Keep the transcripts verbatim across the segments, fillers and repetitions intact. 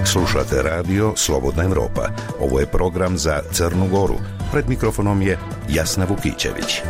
Slušate radio Slobodna Evropa. Ovo je program za Crnu Goru. Pred mikrofonom je Jasna Vukićević.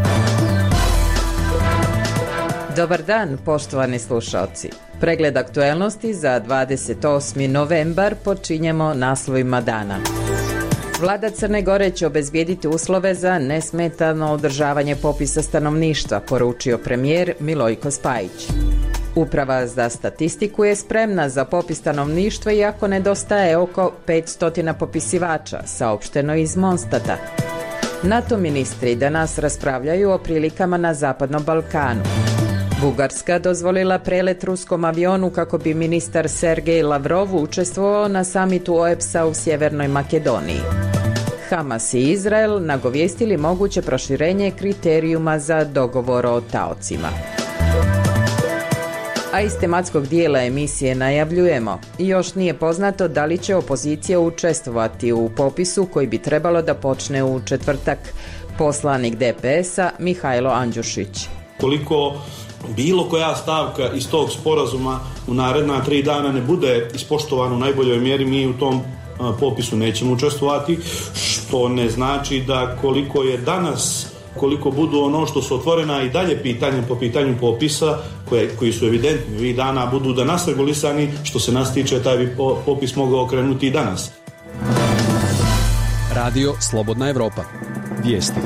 Dobar dan, poštovani slušalci. Pregled aktuelnosti za dvadeset osmi novembar počinjemo naslovima dana. Vlada Crne Gore će obezbijediti uslove za nesmetano održavanje popisa stanovništva, poručio premijer Milojko Spajić. Uprava za statistiku je spremna za popis stanovništva iako nedostaje oko petsto popisivača, saopšteno iz Monstata. NATO ministri danas raspravljaju o prilikama na Zapadnom Balkanu. Bugarska dozvolila prelet ruskom avionu kako bi ministar Sergej Lavrov učestvovao na samitu O E B S-a u Sjevernoj Makedoniji. Hamas i Izrael nagovijestili moguće proširenje kriterijuma za dogovor o taocima. A iz tematskog dijela emisije najavljujemo, još nije poznato da li će opozicija učestvovati u popisu koji bi trebalo da počne u četvrtak. Poslanik D P S-a Mihajlo Andjušić. Koliko bilo koja stavka iz tog sporazuma u naredna tri dana ne bude ispoštovana u najboljoj mjeri, mi u tom popisu nećemo učestvovati, što ne znači da koliko je danas, koliko budu ono što su otvorena i dalje pitanja po pitanju popisa, koje, koji su evidentni ovih dana, budu da nas regulisani, što se nas tiče, taj bi popis mogao krenuti i danas. Radio Slobodna Evropa. Vijesti.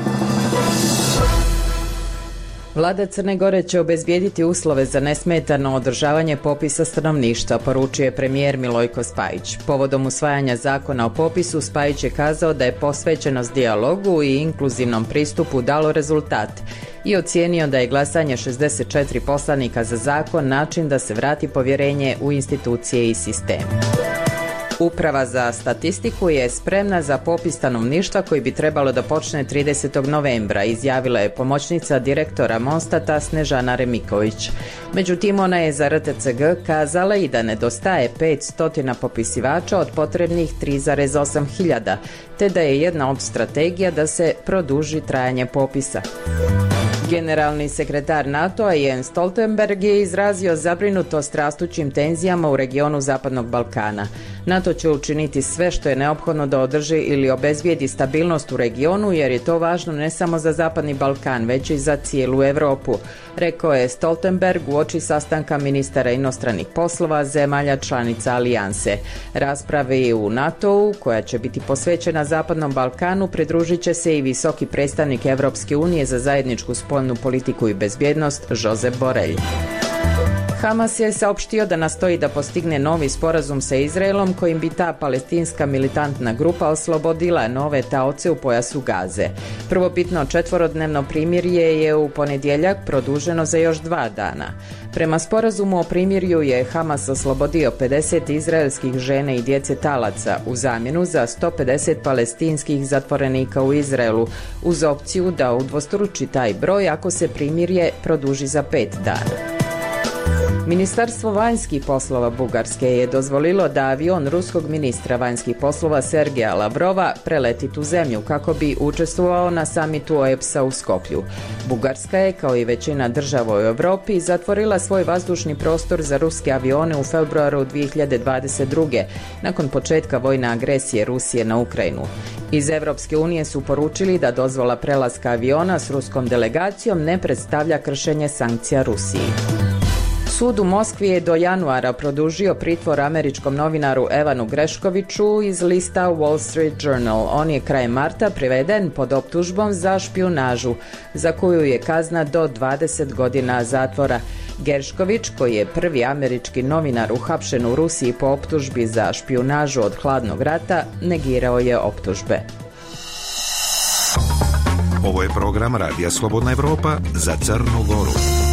Vlada Crne Gore će obezbijediti uslove za nesmetano održavanje popisa stanovništva, poručio je premijer Milojko Spajić. Povodom usvajanja zakona o popisu, Spajić je kazao da je posvećenost dijalogu i inkluzivnom pristupu dalo rezultat i ocijenio da je glasanje šezdeset četiri poslanika za zakon način da se vrati povjerenje u institucije i sistem. Uprava za statistiku je spremna za popis stanovništva koji bi trebalo da počne tridesetog novembra, izjavila je pomoćnica direktora Monstata Snežana Remiković. Međutim, ona je za R T C G kazala i da nedostaje petsto popisivača od potrebnih tri zarez osam hiljada, te da je jedna od strategija da se produži trajanje popisa. Generalni sekretar NATO-a Jens Stoltenberg je izrazio zabrinutost rastućim tenzijama u regionu Zapadnog Balkana. NATO će učiniti sve što je neophodno da održi ili obezbijedi stabilnost u regionu, jer je to važno ne samo za Zapadni Balkan, već i za cijelu Europu, rekao je Stoltenberg uoči sastanka ministara inostranih poslova zemalja članica alijanse. Raspravi u NATO-u, koja će biti posvećena Zapadnom Balkanu, pridružit će se i visoki predstavnik Evropske unije za zajedničku spoljnu politiku i bezbjednost Josep Borrell. Hamas je saopštio da nastoji da postigne novi sporazum sa Izraelom kojim bi ta palestinska militantna grupa oslobodila nove taoce u pojasu Gaze. Prvobitno četvorodnevno primirje je u ponedjeljak produženo za još dva dana. Prema sporazumu o primirju je Hamas oslobodio pedeset izraelskih žene i djece talaca u zamjenu za sto pedeset palestinskih zatvorenika u Izraelu, uz opciju da udvostruči taj broj ako se primirje produži za pet dana. Ministarstvo vanjskih poslova Bugarske je dozvolilo da avion ruskog ministra vanjskih poslova Sergeja Lavrova preleti tu zemlju kako bi učestvovao na samitu O E B S-a u Skoplju. Bugarska je, kao i većina država u Europi, zatvorila svoj vazdušni prostor za ruske avione u februaru dvije hiljade dvadeset druge. nakon početka vojne agresije Rusije na Ukrajinu. Iz Evropske unije su poručili da dozvola prelaska aviona s ruskom delegacijom ne predstavlja kršenje sankcija Rusiji. Sud u Moskvi je do januara produžio pritvor američkom novinaru Evanu Greškoviću iz lista Wall Street Journal. On je krajem marta priveden pod optužbom za špijunažu, za koju je kazna do dvadeset godina zatvora. Grešković, koji je prvi američki novinar uhapšen u Rusiji po optužbi za špijunažu od hladnog rata, negirao je optužbe. Ovo je program Radija Slobodna Evropa za Crnu Goru.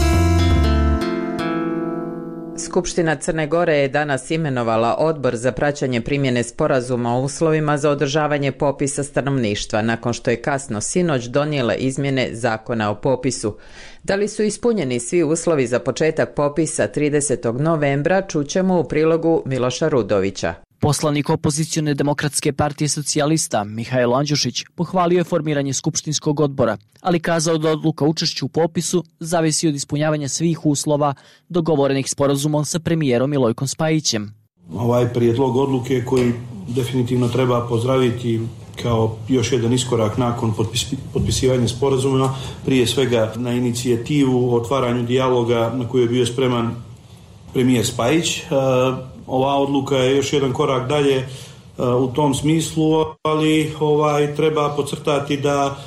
Skupština Crne Gore je danas imenovala odbor za praćenje primjene sporazuma o uslovima za održavanje popisa stanovništva, nakon što je kasno sinoć donijela izmjene zakona o popisu. Da li su ispunjeni svi uslovi za početak popisa tridesetog novembra, čućemo u prilogu Miloša Rudovića. Poslanik opozicione demokratske partije socijalista Mihajlo Andjušić pohvalio je formiranje skupštinskog odbora, ali kazao da odluka o učešću u popisu zavisi od ispunjavanja svih uslova dogovorenih sporazumom sa premijerom Milojkom Spajićem. ovaj prijedlog odluke koji definitivno treba pozdraviti kao još jedan iskorak nakon potpisivanja sporazuma, prije svega na inicijativu o otvaranju dijaloga na koju je bio spreman premijer Spajić. Ova odluka je još jedan korak dalje u tom smislu, ali ovaj treba podcrtati da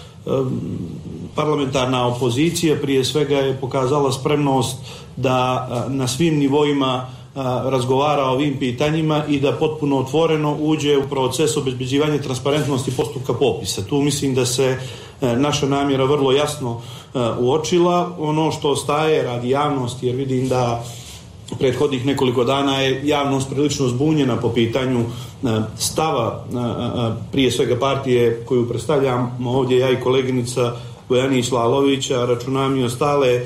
parlamentarna opozicija prije svega je pokazala spremnost da na svim nivoima razgovara o ovim pitanjima i da potpuno otvoreno uđe u proces obezbeđivanja transparentnosti postupka popisa. Tu mislim da se naša namjera vrlo jasno uočila. Ono što ostaje radi javnosti, jer vidim da prethodnih nekoliko dana je javnost prilično zbunjena po pitanju stava prije svega partije koju predstavljam ovdje ja i koleginica Bojanić Lalovića, računam i ostale e,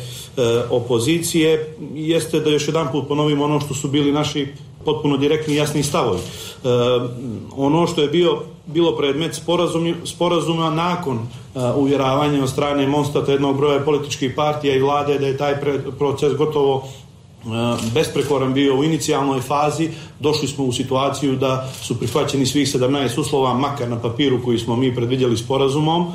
opozicije, jeste da još jedan put ponovimo ono što su bili naši potpuno direktni i jasni stavovi. E, ono što je bio, bilo predmet sporazum, sporazuma nakon e, uvjeravanja od strane Monstata jednog broja političkih partija i vlade da je taj pre, proces gotovo e, besprekoran bio u inicijalnoj fazi, došli smo u situaciju da su prihvaćeni svih sedamnaest uslova, makar na papiru koji smo mi predvidjeli sporazumom,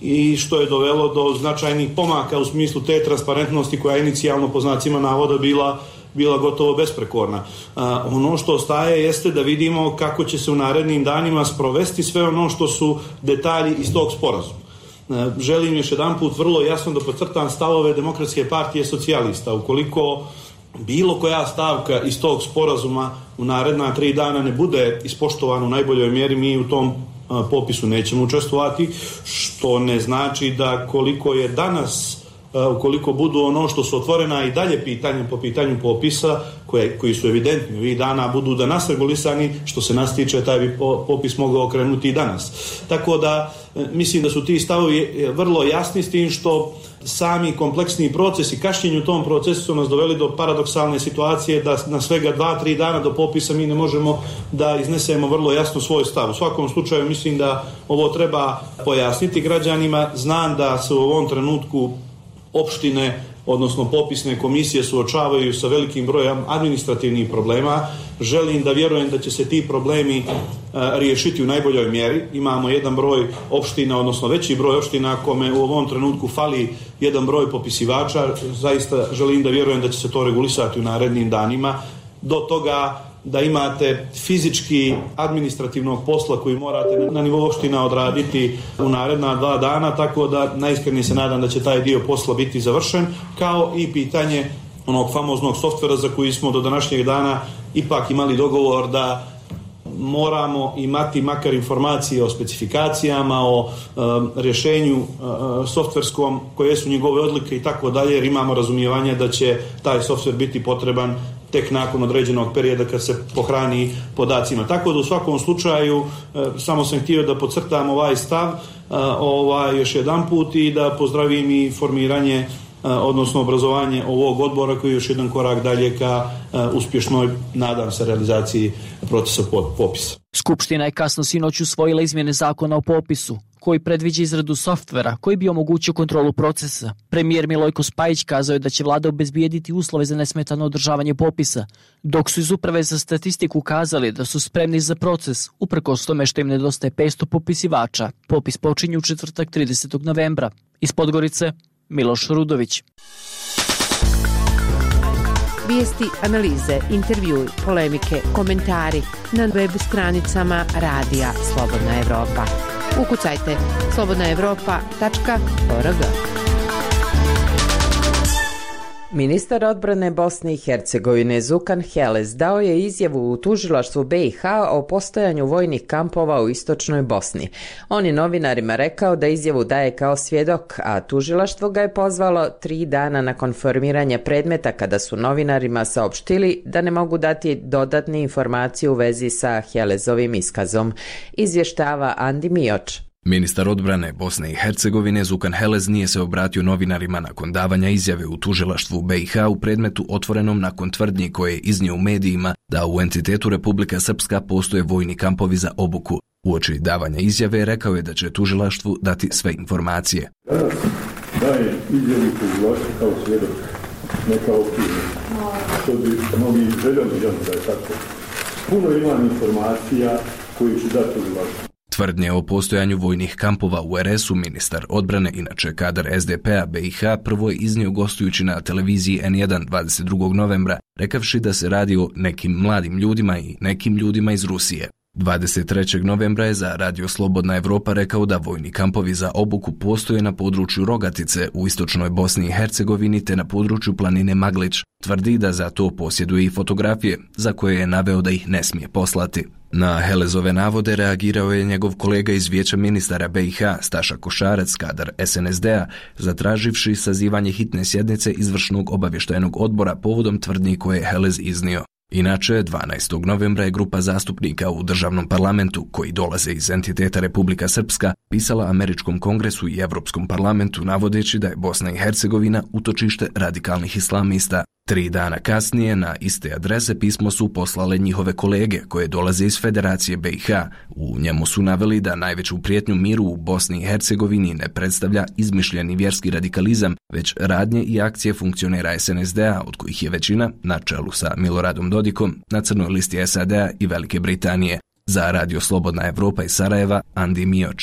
i što je dovelo do značajnih pomaka u smislu te transparentnosti koja je inicijalno po znacima navoda bila, bila gotovo besprekorna. A, ono što ostaje jeste da vidimo kako će se u narednim danima sprovesti sve ono što su detalji iz tog sporazuma. A, želim još jedan put vrlo jasno da podcrtam stavove Demokratske partije socijalista. Ukoliko bilo koja stavka iz tog sporazuma u naredna tri dana ne bude ispoštovana u najboljoj mjeri, mi u tom popisu nećemo učestvovati, što ne znači da koliko je danas, ukoliko budu ono što su otvorena i dalje pitanja po pitanju popisa, koje, koji su evidentni ovih dana, budu da nas regulisani, što se nas tiče, taj bi popis mogao okrenuti i danas. Tako da mislim da su ti stavovi vrlo jasni, s tim što sami kompleksni procesi, kašnjenju u tom procesu su nas doveli do paradoksalne situacije da na svega dva, tri dana do popisa mi ne možemo da iznesemo vrlo jasno svoj stav. U svakom slučaju mislim da ovo treba pojasniti građanima. Znam da se u ovom trenutku opštine, odnosno popisne komisije suočavaju sa velikim brojem administrativnih problema. Želim da vjerujem da će se ti problemi a, riješiti u najboljoj mjeri. Imamo jedan broj opština, odnosno veći broj opština kome u ovom trenutku fali jedan broj popisivača. Zaista želim da vjerujem da će se to regulisati u narednim danima. Do toga da imate fizički administrativnog posla koji morate na nivou opština odraditi u naredna dva dana, tako da najiskrenije se nadam da će taj dio posla biti završen, kao i pitanje onog famoznog softvera za koji smo do današnjeg dana ipak imali dogovor da moramo imati makar informacije o specifikacijama, o e, rješenju e, softverskom, koje su njegove odlike i tako dalje, jer imamo razumijevanje da će taj softver biti potreban tek nakon određenog perioda kad se pohrani podacima. Tako da u svakom slučaju e, samo sam htio da podcrtam ovaj stav e, ovaj, još jedan put i da pozdravim i formiranje e, odnosno obrazovanje ovog odbora koji je još jedan korak dalje ka e, uspješnoj, nadam se, realizaciji procesa popisa. Skupština je kasno sinoć usvojila izmjene zakona o popisu, koji predviđa izradu softvera koji bi omogućio kontrolu procesa. Premijer Milojko Spajić kazao je da će vlada obezbijediti uslove za nesmetano održavanje popisa, dok su iz Uprave za statistiku kazali da su spremni za proces, uprkos tome što im nedostaje petsto popisivača. Popis počinje u četvrtak tridesetog novembra. Iz Podgorice, Miloš Rudović. Vijesti, analize, intervjui, polemike, komentari na web stranicama Radija Slobodna Evropa. Ukucajte slobodna evropa tačka org. Ministar odbrane Bosne i Hercegovine Zukan Heles dao je izjavu u tužilaštvu B i H o postojanju vojnih kampova u istočnoj Bosni. On je novinarima rekao da izjavu daje kao svjedok, a tužilaštvo ga je pozvalo tri dana nakon formiranja predmeta kada su novinarima saopštili da ne mogu dati dodatne informacije u vezi sa Helesovim iskazom. Izvještava Andi Mioč. Ministar odbrane Bosne i Hercegovine Zukan Heles nije se obratio novinarima nakon davanja izjave u tužilaštvu B i H u predmetu otvorenom nakon tvrdnji koje je iznio u medijima da u entitetu Republika Srpska postoje vojni kampovi za obuku. Uoči davanja izjave rekao je da će tužilaštvu dati sve informacije. Danas daje izjavu tužilaštvu kao svjedok, ne kao optužen. Što bi mnogi željeli da je tako. Puno imam informacija koji ću dati odgovoriti. Tvrdnje o postojanju vojnih kampova u er esu ministar odbrane, inače kadar es de pe a be i ha, prvo je iznio gostujući na televiziji en jedan dvadeset drugog novembra, rekavši da se radi o nekim mladim ljudima i nekim ljudima iz Rusije. dvadeset trećeg novembra je za Radio Slobodna Evropa rekao da vojni kampovi za obuku postoje na području Rogatice u istočnoj Bosni i Hercegovini te na području planine Maglić. Tvrdi da za to posjeduje i fotografije, za koje je naveo da ih ne smije poslati. Na Helezove navode reagirao je njegov kolega iz Vijeća ministara be i ha, Staša Košarac, kadar es en es de a, zatraživši sazivanje hitne sjednice izvršnog obavještajnog odbora povodom tvrdnji koje je Helez iznio. Inače, dvanaestog novembra je grupa zastupnika u državnom parlamentu, koji dolaze iz entiteta Republika Srpska, pisala Američkom kongresu i Evropskom parlamentu navodeći da je Bosna i Hercegovina utočište radikalnih islamista. Tri dana kasnije na iste adrese pismo su poslale njihove kolege koje dolaze iz Federacije be i ha. U njemu su naveli da najveću prijetnju miru u Bosni i Hercegovini ne predstavlja izmišljeni vjerski radikalizam, već radnje i akcije funkcionera es en es de a, od kojih je većina, na čelu sa Miloradom Dodikom, na crnoj listi es a de a i Velike Britanije. Za Radio Slobodna Evropa iz Sarajeva, Andi Mioč.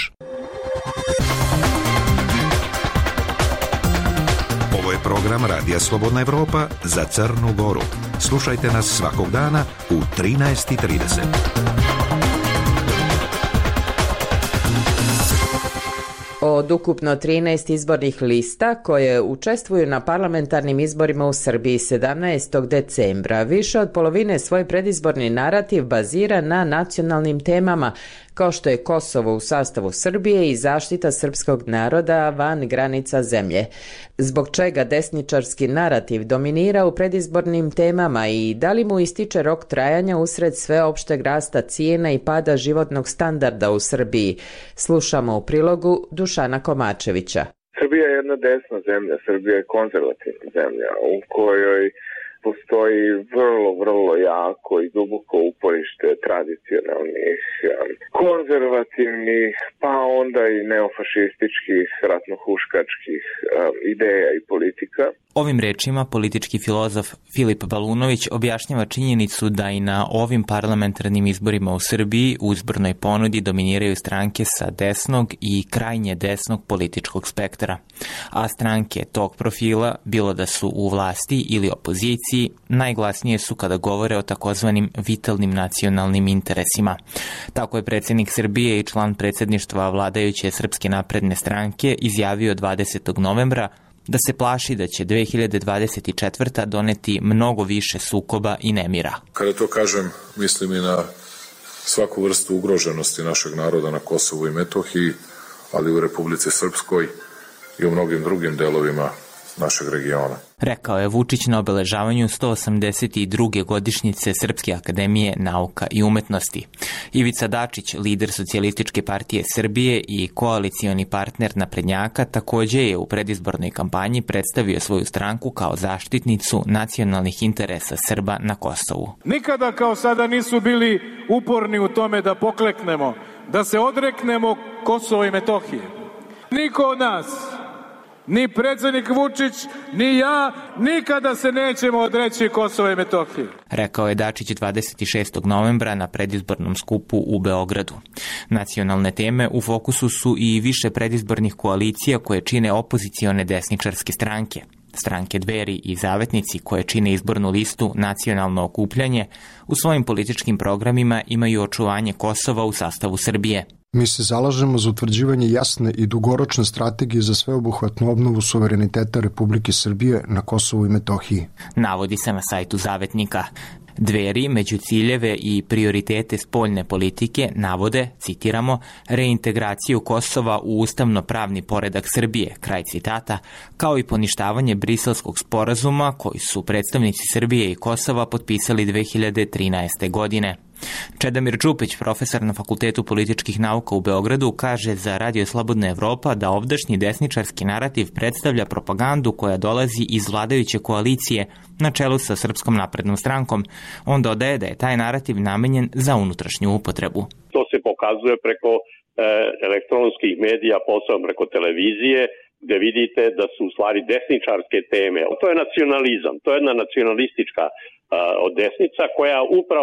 Ovo je program Radija Slobodna Evropa za Crnu Goru. Slušajte nas svakog dana u trinaest i trideset. Od ukupno trinaest izbornih lista koje učestvuju na parlamentarnim izborima u Srbiji sedamnaestog decembra, više od polovine svoj predizborni narativ bazira na nacionalnim temama, kao što je Kosovo u sastavu Srbije i zaštita srpskog naroda van granica zemlje. Zbog čega desničarski narativ dominira u predizbornim temama i da li mu ističe rok trajanja usred sveopšteg rasta cijena i pada životnog standarda u Srbiji? Slušamo u prilogu Dušana Komačevića. Srbija je jedna desna zemlja, Srbija je konzervativna zemlja u kojoj postoji vrlo, vrlo jako i duboko uporište tradicionalnih, konzervativnih, pa onda i neofašističkih, ratnohuškačkih ideja i politika. Ovim rečima politički filozof Filip Balunović objašnjava činjenicu da i na ovim parlamentarnim izborima u Srbiji u izbornoj ponudi dominiraju stranke sa desnog i krajnje desnog političkog spektra, a stranke tog profila, bilo da su u vlasti ili opoziciji, najglasnije su kada govore o takozvanim vitalnim nacionalnim interesima. Tako je predsjednik Srbije i član predsjedništva vladajuće Srpske napredne stranke izjavio dvadesetog novembra da se plaši da će dve hiljade dvadeset četvrta doneti mnogo više sukoba i nemira. Kada to kažem, mislim i na svaku vrstu ugroženosti našeg naroda na Kosovu i Metohiji, ali u Republici Srpskoj i u mnogim drugim delovima našeg regiona. Rekao je Vučić na obeležavanju sto osamdeset druge godišnjice Srpske akademije nauka i umetnosti. Ivica Dačić, lider Socijalističke partije Srbije i koalicioni partner naprednjaka, također je u predizbornoj kampanji predstavio svoju stranku kao zaštitnicu nacionalnih interesa Srba na Kosovu. Nikada kao sada nisu bili uporni u tome da pokleknemo, da se odreknemo Kosova i Metohije. Niko od nas, ni predsjednik Vučić, ni ja, nikada se nećemo odreći Kosova i Metohije. Rekao je Dačić dvadeset šestog novembra na predizbornom skupu u Beogradu. Nacionalne teme u fokusu su i više predizbornih koalicija koje čine opozicione desničarske stranke. Stranke Dveri i Zavetnici koje čine izbornu listu Nacionalno okupljanje u svojim političkim programima imaju očuvanje Kosova u sastavu Srbije. Mi se zalažemo za utvrđivanje jasne i dugoročne strategije za sveobuhvatnu obnovu suvereniteta Republike Srbije na Kosovu i Metohiji. Navodi se na sajtu Zavetnika. Dveri među ciljeve i prioritete spoljne politike navode, citiramo, reintegraciju Kosova u ustavno-pravni poredak Srbije, kraj citata, kao i poništavanje Briselskog sporazuma koji su predstavnici Srbije i Kosova potpisali dve hiljade trinaeste. godine. Čedomir Čupić, profesor na Fakultetu političkih nauka u Beogradu, kaže za Radio Slobodna Evropa da ovdašnji desničarski narativ predstavlja propagandu koja dolazi iz vladajuće koalicije na čelu sa Srpskom naprednom strankom. On dodaje da je taj narativ namenjen za unutrašnju upotrebu. To se pokazuje preko e, elektronskih medija, posebno preko televizije, gde vidite da su u stvari desničarske teme. To je nacionalizam, to je jedna nacionalistička uh, desnica koja upravo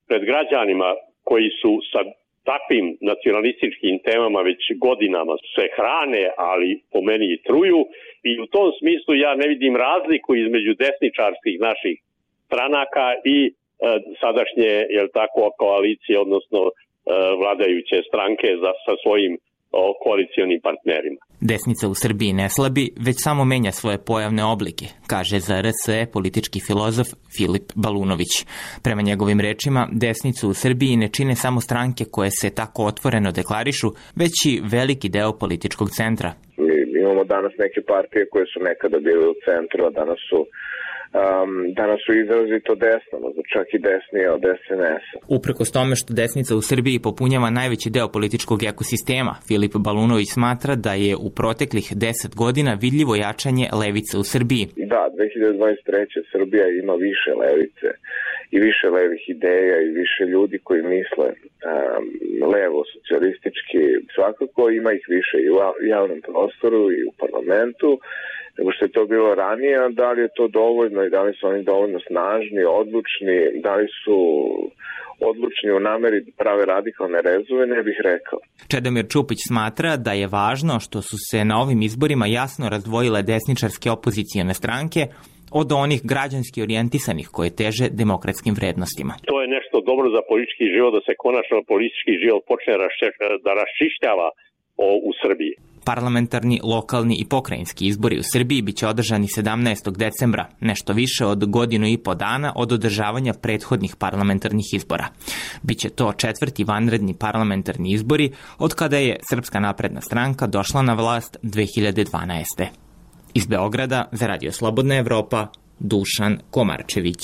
pred građanima koji su sa takvim nacionalističkim temama već godinama se hrane, ali po meni i truju. I u tom smislu ja ne vidim razliku između desničarskih naših stranaka i e, sadašnje, jel tako, koalicije, odnosno e, vladajuće stranke za, sa svojim o, koalicionim partnerima. Desnica u Srbiji ne slabi, već samo menja svoje pojavne oblike, kaže za R S E politički filozof Filip Balunović. Prema njegovim rečima, desnicu u Srbiji ne čine samo stranke koje se tako otvoreno deklarišu, već i veliki deo političkog centra. Mi imamo danas neke partije koje su nekada bile u centru, a danas su Um, danas su izrazito desno, čak i desnije od S N S-a. Uprkos tome što desnica u Srbiji popunjava najveći deo političkog ekosistema, Filip Balunović smatra da je u proteklih deset godina vidljivo jačanje levice u Srbiji. Da, dve hiljade dvadeset treće. Srbija ima više levice i više levih ideja i više ljudi koji misle um, levo, socijalistički. Svakako ima ih više i u javnom prostoru i u parlamentu nego što je to bilo ranije, a da li je to dovoljno i da li su oni dovoljno snažni, odlučni, da li su odlučni u nameri prave radikalne rezove, ne bih rekao. Čedomir Čupić smatra da je važno što su se na ovim izborima jasno razdvojile desničarske opozicijone stranke od onih građanski orijentisanih koje teže demokratskim vrednostima. To je nešto dobro za politički život, da se konačno politički život počne da raščišćava u Srbiji. Parlamentarni, lokalni i pokrajinski izbori u Srbiji biće održani sedamnaestog decembra, nešto više od godinu i po dana od održavanja prethodnih parlamentarnih izbora. Biće to četvrti vanredni parlamentarni izbori od kada je Srpska napredna stranka došla na vlast dve hiljade dvanaeste. Iz Beograda za Radio Slobodna Evropa, Dušan Komarčević.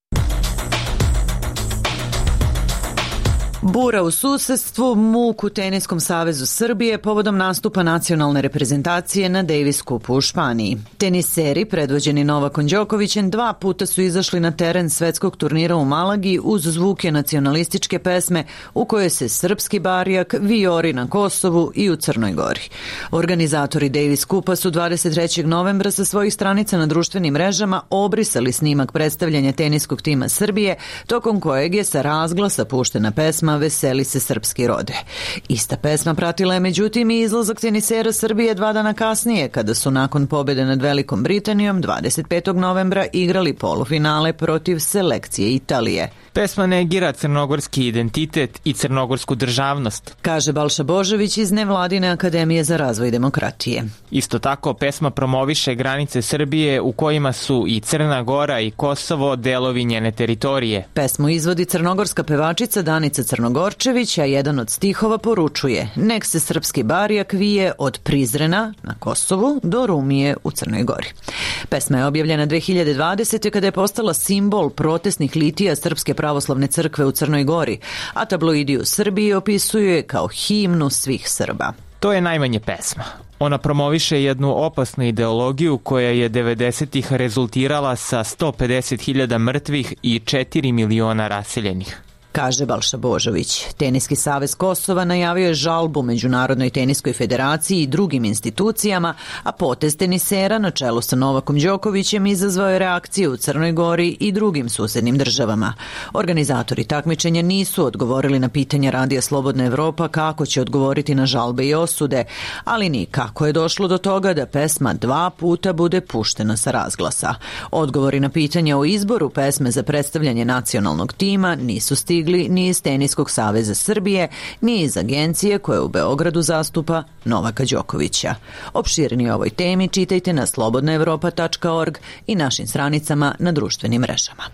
Bura u susedstvu, muk u Teniskom savezu Srbije povodom nastupa nacionalne reprezentacije na Davis Cupu u Španiji. Teniseri, predvođeni Novakom Đokovićem, dva puta su izašli na teren svetskog turnira u Malagi uz zvuke nacionalističke pesme u kojoj se srpski barjak vijori na Kosovu i u Crnoj Gori. Organizatori Davis Cupa su dvadeset trećeg novembra sa svojih stranica na društvenim mrežama obrisali snimak predstavljanja teniskog tima Srbije, tokom kojeg je sa razglasa puštena pesma Veseli se srpski rode. Ista pesma pratila je međutim i izlazak tenisera Srbije dva dana kasnije, kada su nakon pobjede nad Velikom Britanijom dvadeset petog novembra igrali polufinale protiv selekcije Italije. Pesma negira crnogorski identitet i crnogorsku državnost, kaže Balša Božović iz Nevladine akademije za razvoj demokratije. Isto tako, pesma promoviše granice Srbije u kojima su i Crna Gora i Kosovo delovi njene teritorije. Pesmu izvodi crnogorska pevačica Danica Crnogorčević, a jedan od stihova poručuje: nek se srpski barjak vije od Prizrena na Kosovu do Rumije u Crnoj Gori. Pesma je objavljena dve hiljade dvadesete. kada je postala simbol protestnih litija Srpske pravoslavne crkve u Crnoj Gori, a tabloidi u Srbiji opisuju je kao himnu svih Srba. To je najmanje pesma. Ona promoviše jednu opasnu ideologiju koja je devedesetih rezultirala sa sto pedeset hiljada mrtvih i četiri miliona raseljenih, kaže Balša Božović. Teniski savez Kosova najavio je žalbu Međunarodnoj teniskoj federaciji i drugim institucijama, a potez tenisera na čelu sa Novakom Đokovićem izazvao je reakcije u Crnoj Gori i drugim susednim državama. Organizatori takmičenja nisu odgovorili na pitanja Radija Slobodna Evropa kako će odgovoriti na žalbe i osude, ali ni kako je došlo do toga da pesma dva puta bude puštena sa razglasa. Odgovori na pitanja o izboru pesme za predstavljanje nacionalnog tima nisu stigli ni iz Teniskog saveza Srbije, ni iz agencije koja u Beogradu zastupa Novaka Đokovića. Opširnije o ovoj temi čitajte na slobodna evropa tačka org i našim stranicama na društvenim mrežama.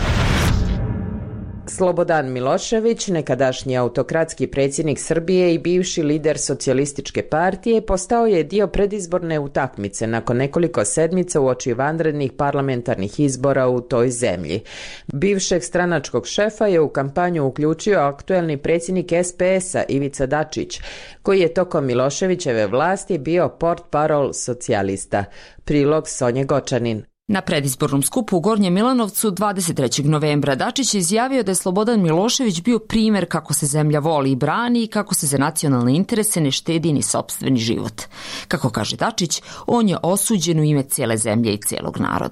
Slobodan Milošević, nekadašnji autokratski predsjednik Srbije i bivši lider socijalističke partije, postao je dio predizborne utakmice nakon nekoliko sedmica uoči vanrednih parlamentarnih izbora u toj zemlji. Bivšeg stranačkog šefa je u kampanju uključio aktuelni predsjednik S P S-a Ivica Dačić, koji je tokom Miloševićeve vlasti bio portparol socijalista. Prilog Sonje Gočanin. Na predizbornom skupu u Gornjem Milanovcu dvadeset trećeg novembra Dačić je izjavio da je Slobodan Milošević bio primer kako se zemlja voli i brani i kako se za nacionalne interese ne štedi ni sopstveni život. Kako kaže Dačić, on je osuđen u ime cijele zemlje i cijelog naroda.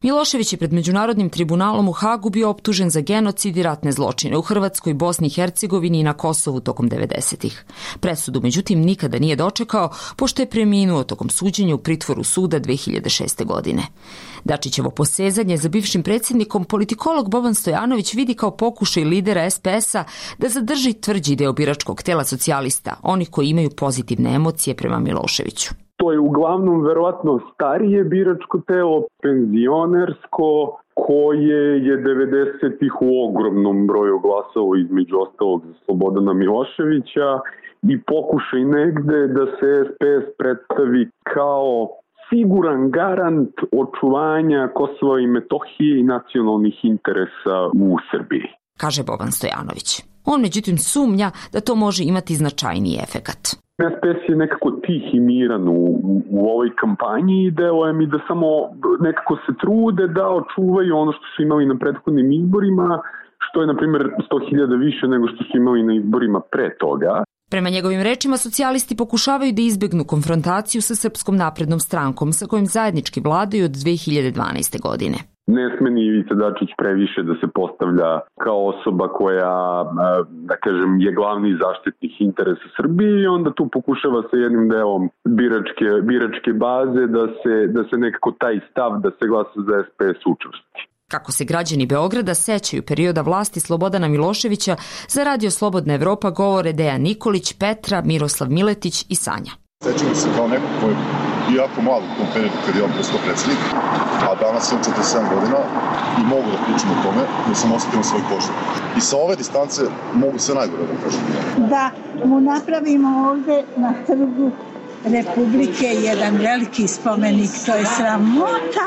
Milošević je pred Međunarodnim tribunalom u Hagu bio optužen za genocid i ratne zločine u Hrvatskoj, Bosni i Hercegovini i na Kosovu tokom devedesetih. Presudu, međutim, nikada nije dočekao, pošto je preminuo tokom suđenja u pritvoru suda dve hiljade šeste. godine. Dačićevo posezanje za bivšim predsjednikom politikolog Boban Stojanović vidi kao pokušaj lidera es pe es-a da zadrži tvrđi deo biračkog tela socijalista, onih koji imaju pozitivne emocije prema Miloševiću. To je uglavnom verovatno starije biračko telo, penzionersko, koje je devedesetih u ogromnom broju glasalo između ostalog za Slobodana Miloševića i pokušaj negde da se es pe es predstavi kao siguran garant očuvanja Kosova i Metohije i nacionalnih interesa u Srbiji, kaže Boban Stojanović. On međutim sumnja da to može imati značajniji efekat. es pe es je nekako tih i miran u, u ovoj kampanji i deluje mi da samo nekako se trude da očuvaju ono što su imali na prethodnim izborima, što je na primjer sto hiljada više nego što su imali na izborima pre toga. Prema njegovim rečima, socijalisti pokušavaju da izbegnu konfrontaciju sa Srpskom naprednom strankom sa kojim zajednički vladaju od dve hiljade dvanaeste. godine. Ne sme ni Ivica Dačić previše da se postavlja kao osoba koja, da kažem, je glavni zaštitnik interesa Srbije i onda tu pokušava sa jednim delom biračke, biračke baze da se, da se nekako taj stav da se glasa za es pe es učvrsti. Kako se građani Beograda sećaju perioda vlasti Slobodana Miloševića, za Radio Slobodna Evropa govore Dejan Nikolić, Petra, Miroslav Miletić i Sanja. Sećam se kao neko koji je jako mlad u tom periodu kad je on postao predsjednik, a danas sam četrdeset sedam godina i mogu da pričam o tome, da sam osetio svoj kožu. I sa ove distance mogu sve najgore da kažem. Da mu napravimo ovde na trgu Republike jedan veliki spomenik, to je sramota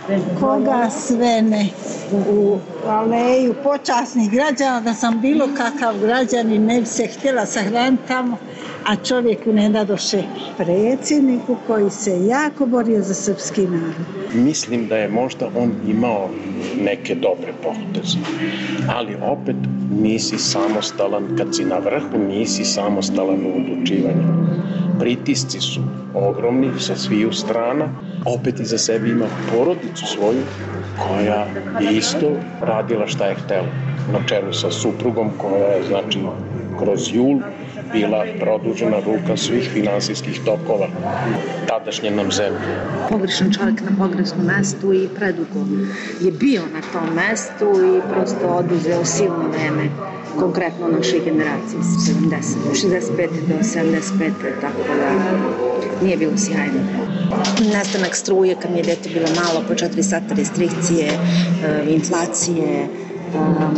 koga sve ne u aleju počasnih građana, da sam bilo kakav građanin ne bi se htjela sahraniti tamo, a čovjeku ne dadoše predsjedniku koji se jako borio za srpski narod. Mislim da je možda on imao neke dobre poteze, ali opet nisi samostalan, kad si na vrhu nisi samostalan u odlučivanju. Pritisci su ogromni sa sviju strana, opet iza sebe ima porodicu svoju koja je isto radila šta je htela, na čelu sa suprugom koja je, znači, kroz jul bila produžena ruka svih finansijskih tokova tadašnje nam zemlje. Pogrešan čovjek na pogrešnom mestu i predugo je bio na tom mestu i prosto oduzeo silno vreme, konkretno našoj generaciji sedamdeset, šezdeset pete do sedamdeset pete, tako da nije bilo sjajno. Nastanak struje kad mi je dete bilo malo, po četiri sata restrikcije, inflacije, um,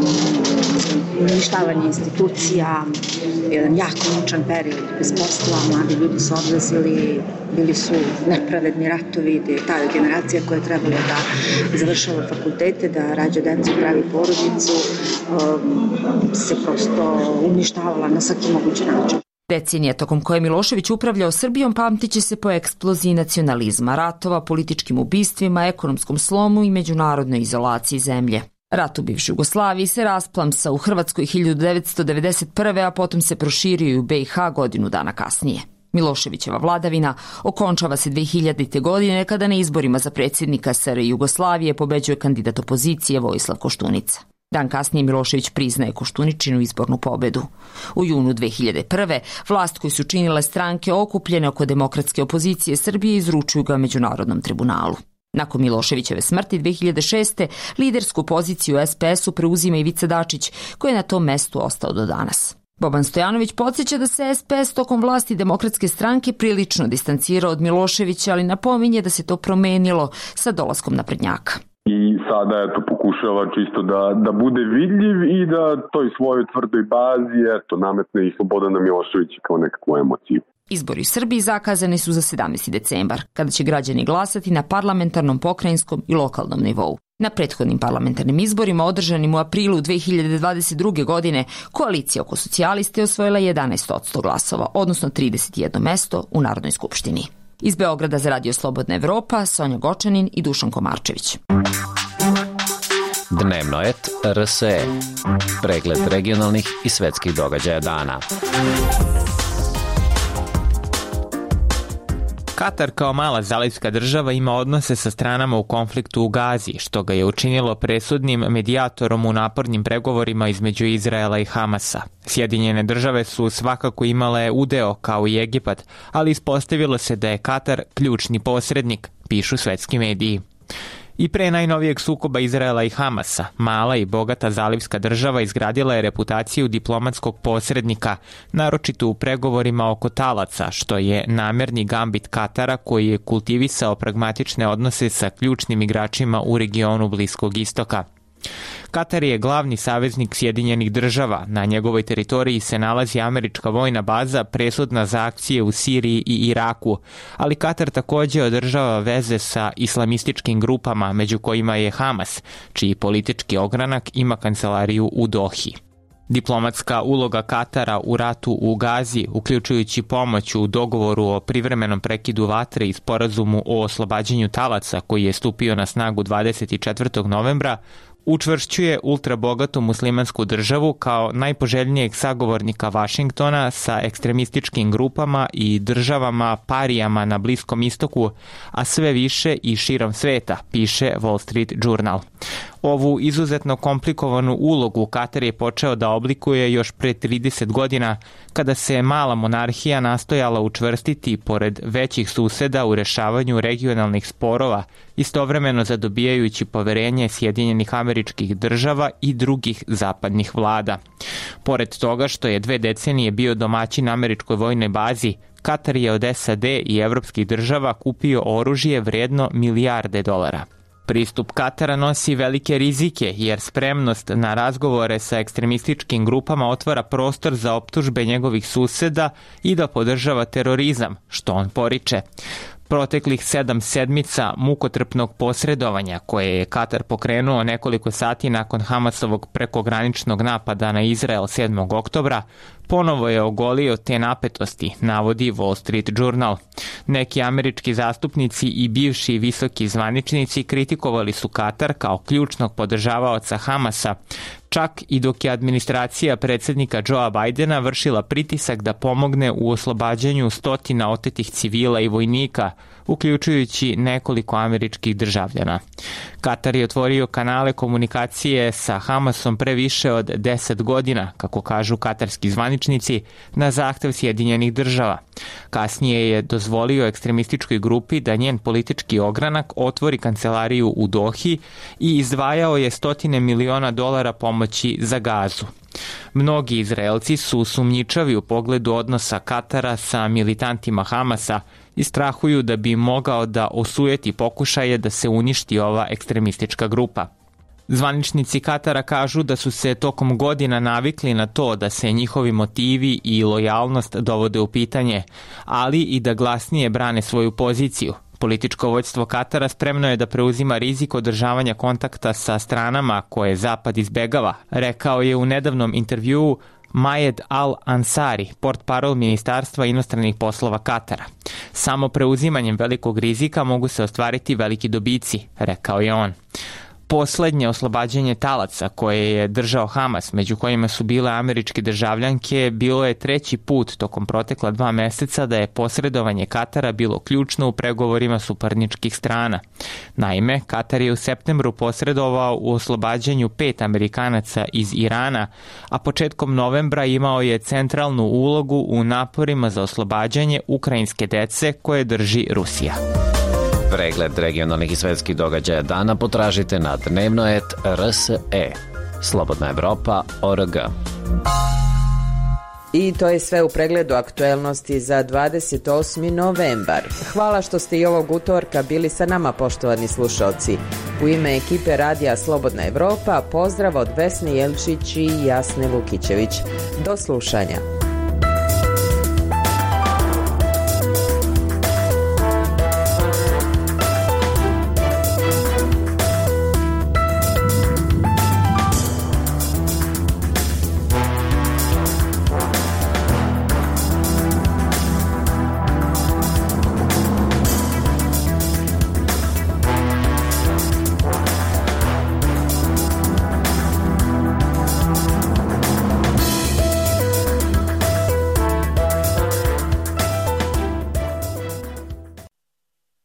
uništavanje institucija, jedan jako mučan period bez posla, mladi ljudi su odlazili, bili su nepravedni ratovi, ta generacija koja je trebala da završava fakultete, da rađa decu, pravi porodicu, um, se prosto uništavala na svaki mogući način. Decenija tokom koje Milošević upravljao Srbijom pamtiće se po eksploziji nacionalizma, ratova, političkim ubistvima, ekonomskom slomu i međunarodnoj izolaciji zemlje. Rat u bivšoj Jugoslaviji se rasplamsa u Hrvatskoj hiljadu devetsto devedeset prve. a potom se proširio i u be i ha godinu dana kasnije. Miloševićeva vladavina okončava se dve hiljadite. godine kada na izborima za predsjednika es er Jugoslavije pobeđuje kandidat opozicije Vojislav Koštunica. Dan kasnije Milošević priznaje Koštuničinu izbornu pobedu. U junu dve hiljade prve. vlast koju su činile stranke okupljene oko demokratske opozicije Srbije izručuju ga Međunarodnom tribunalu. Nakon Miloševićeve smrti dve hiljade šeste. lidersku poziciju u es pe es-u preuzima Ivica Dačić, koji je na tom mestu ostao do danas. Boban Stojanović podsjeća da se es pe es tokom vlasti Demokratske stranke prilično distancirao od Miloševića, ali napominje da se to promenilo sa dolaskom naprednjaka. I sada eto pokušava čisto da, da bude vidljiv i da toj svojoj tvrdoj bazi eto nametne i Slobodana Miloševića kao nekakvu emociju. Izbori u Srbiji zakazani su za sedamnaesti decembar, kada će građani glasati na parlamentarnom, pokrajinskom i lokalnom nivou. Na prethodnim parlamentarnim izborima održanim u aprilu dve hiljade dvadeset druge. godine koalicija oko socijaliste osvojila jedanaest posto glasova, odnosno trideset jedno mesto u Narodnoj skupštini. Iz Beograda za Radio Slobodna Evropa, Sonja Gočanin i Dušan Komarčević. Dnevnoet er es e. Pregled regionalnih i svetskih događaja dana. Katar kao mala zalivska država ima odnose sa stranama u konfliktu u Gazi, što ga je učinilo presudnim medijatorom u napornim pregovorima između Izraela i Hamasa. Sjedinjene države su svakako imale udeo kao i Egipat, ali ispostavilo se da je Katar ključni posrednik, pišu svetski mediji. I pre najnovijeg sukoba Izraela i Hamasa, mala i bogata zalivska država izgradila je reputaciju diplomatskog posrednika, naročito u pregovorima oko talaca, što je namerni gambit Katara koji je kultivisao pragmatične odnose sa ključnim igračima u regionu Bliskog istoka. Katar je glavni saveznik Sjedinjenih država, na njegovoj teritoriji se nalazi američka vojna baza presudna za akcije u Siriji i Iraku, ali Katar takođe održava veze sa islamističkim grupama, među kojima je Hamas, čiji politički ogranak ima kancelariju u Dohi. Diplomatska uloga Katara u ratu u Gazi, uključujući pomoć u dogovoru o privremenom prekidu vatre i sporazumu o oslobađanju talaca koji je stupio na snagu dvadeset četvrtog novembra, učvršćuje ultrabogatu muslimansku državu kao najpoželjnijeg sagovornika Vašingtona sa ekstremističkim grupama i državama parijama na Bliskom istoku, a sve više i širom sveta, piše Wall Street Journal. Ovu izuzetno komplikovanu ulogu Katar je počeo da oblikuje još pre trideset godina, kada se mala monarhija nastojala učvrstiti pored većih suseda u rešavanju regionalnih sporova, istovremeno zadobijajući poverenje Sjedinjenih Američkih Država i drugih zapadnih vlada. Pored toga što je dve decenije bio domaćin američkoj vojnoj bazi, Katar je od S A D i evropskih država kupio oružje vredno milijarde dolara. Pristup Katara nosi velike rizike jer spremnost na razgovore sa ekstremističkim grupama otvara prostor za optužbe njegovih suseda i da podržava terorizam, što on poriče. Proteklih sedam sedmica mukotrpnog posredovanja koje je Katar pokrenuo nekoliko sati nakon Hamasovog prekograničnog napada na Izrael sedmog oktobra ponovo je ogolio te napetosti, navodi Wall Street Journal. Neki američki zastupnici i bivši visoki zvaničnici kritikovali su Katar kao ključnog podržavaoca Hamasa, čak i dok je administracija predsjednika Joea Bidena vršila pritisak da pomogne u oslobađanju stotina otetih civila i vojnika, uključujući nekoliko američkih državljana. Katar je otvorio kanale komunikacije sa Hamasom pre više od deset godina, kako kažu katarski zvaničnici, na zahtev Sjedinjenih država. Kasnije je dozvolio ekstremističkoj grupi da njen politički ogranak otvori kancelariju u Dohi i izdvajao je stotine miliona dolara pomoći za Gazu. Mnogi Izraelci su sumnjičavi u pogledu odnosa Katara sa militantima Hamasa i strahuju da bi mogao da osujeti pokušaje da se uništi ova ekstremistička grupa. Zvaničnici Katara kažu da su se tokom godina navikli na to da se njihovi motivi i lojalnost dovode u pitanje, ali i da glasnije brane svoju poziciju. Političko vođstvo Katara spremno je da preuzima rizik održavanja kontakta sa stranama koje Zapad izbegava, rekao je u nedavnom intervjuu Majed Al-Ansari, portparol Ministarstva inostranih poslova Katara. Samo preuzimanjem velikog rizika mogu se ostvariti veliki dobici, rekao je on. Poslednje oslobađanje talaca koje je držao Hamas, među kojima su bile američke državljanke, bilo je treći put tokom protekla dva meseca da je posredovanje Katara bilo ključno u pregovorima suparničkih strana. Naime, Katar je u septembru posredovao u oslobađanju pet Amerikanaca iz Irana, a početkom novembra imao je centralnu ulogu u naporima za oslobađanje ukrajinske dece koje drži Rusija. Pregled regionalnih i svetskih događaja dana potražite na dnevnoet R S E. Slobodna Evropa точка org. I to je sve u pregledu aktuelnosti za dvadeset osmi novembar. Hvala što ste i ovog utorka bili sa nama, poštovani slušalci. U ime ekipe Radija Slobodna Evropa pozdrav od Vesne Jelčić i Jasne Vukićević. Do slušanja.